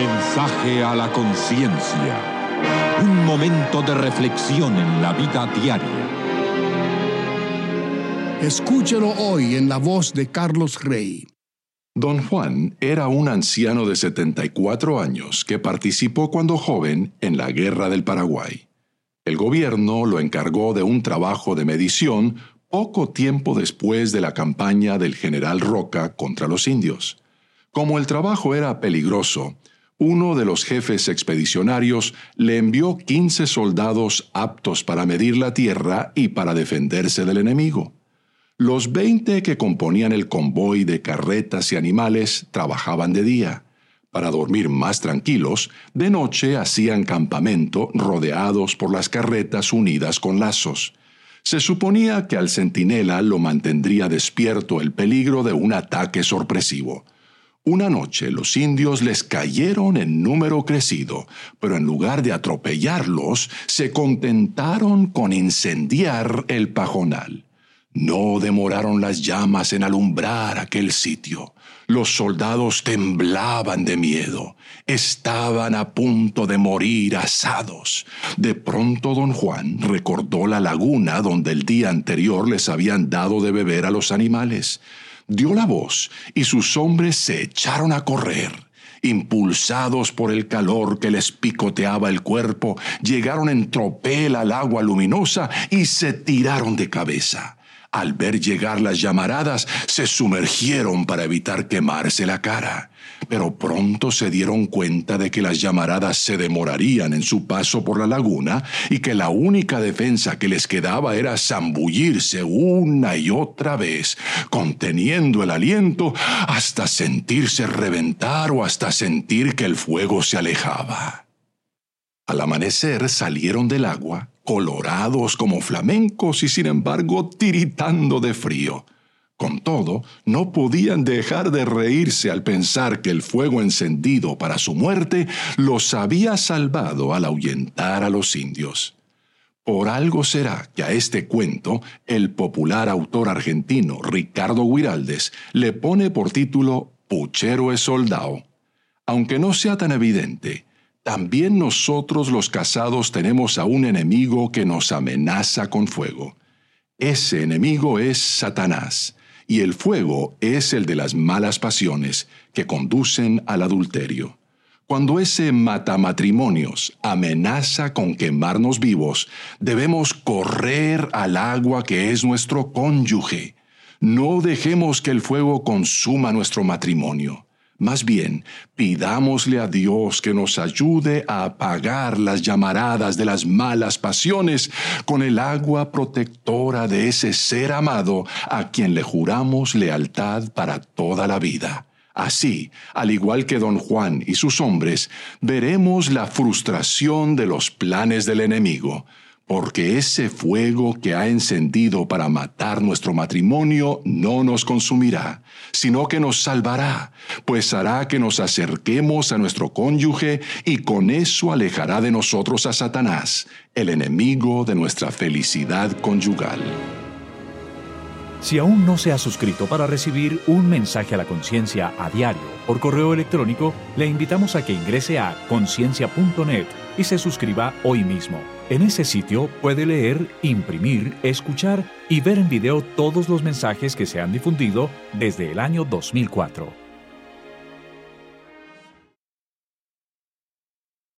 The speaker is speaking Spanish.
Mensaje a la conciencia. Un momento de reflexión en la vida diaria. Escúchelo hoy en la voz de Carlos Rey. Don Juan era un anciano de 74 años que participó cuando joven en la Guerra del Paraguay. El gobierno lo encargó de un trabajo de medición poco tiempo después de la campaña del general Roca contra los indios. Como el trabajo era peligroso, uno de los jefes expedicionarios le envió 15 soldados aptos para medir la tierra y para defenderse del enemigo. Los 20 que componían el convoy de carretas y animales trabajaban de día. Para dormir más tranquilos, de noche hacían campamento rodeados por las carretas unidas con lazos. Se suponía que al centinela lo mantendría despierto el peligro de un ataque sorpresivo. Una noche los indios les cayeron en número crecido, pero en lugar de atropellarlos, se contentaron con incendiar el pajonal. No demoraron las llamas en alumbrar aquel sitio. Los soldados temblaban de miedo. Estaban a punto de morir asados. De pronto don Juan recordó la laguna donde el día anterior les habían dado de beber a los animales. Dio la voz y sus hombres se echaron a correr. Impulsados por el calor que les picoteaba el cuerpo, llegaron en tropel al agua luminosa y se tiraron de cabeza. Al ver llegar las llamaradas, se sumergieron para evitar quemarse la cara. Pero pronto se dieron cuenta de que las llamaradas se demorarían en su paso por la laguna y que la única defensa que les quedaba era zambullirse una y otra vez, conteniendo el aliento hasta sentirse reventar o hasta sentir que el fuego se alejaba. Al amanecer salieron del agua, colorados como flamencos y sin embargo tiritando de frío. Con todo, no podían dejar de reírse al pensar que el fuego encendido para su muerte los había salvado al ahuyentar a los indios. Por algo será que a este cuento el popular autor argentino Ricardo Guiraldes le pone por título Puchero es soldado. Aunque no sea tan evidente, también nosotros los casados tenemos a un enemigo que nos amenaza con fuego. Ese enemigo es Satanás, y el fuego es el de las malas pasiones que conducen al adulterio. Cuando ese matamatrimonios amenaza con quemarnos vivos, debemos correr al agua que es nuestro cónyuge. No dejemos que el fuego consuma nuestro matrimonio. Más bien, pidámosle a Dios que nos ayude a apagar las llamaradas de las malas pasiones con el agua protectora de ese ser amado a quien le juramos lealtad para toda la vida. Así, al igual que don Juan y sus hombres, veremos la frustración de los planes del enemigo, porque ese fuego que ha encendido para matar nuestro matrimonio no nos consumirá, sino que nos salvará, pues hará que nos acerquemos a nuestro cónyuge y con eso alejará de nosotros a Satanás, el enemigo de nuestra felicidad conyugal. Si aún no se ha suscrito para recibir un mensaje a la conciencia a diario por correo electrónico, le invitamos a que ingrese a conciencia.net y se suscriba hoy mismo. En ese sitio puede leer, imprimir, escuchar y ver en video todos los mensajes que se han difundido desde el año 2004.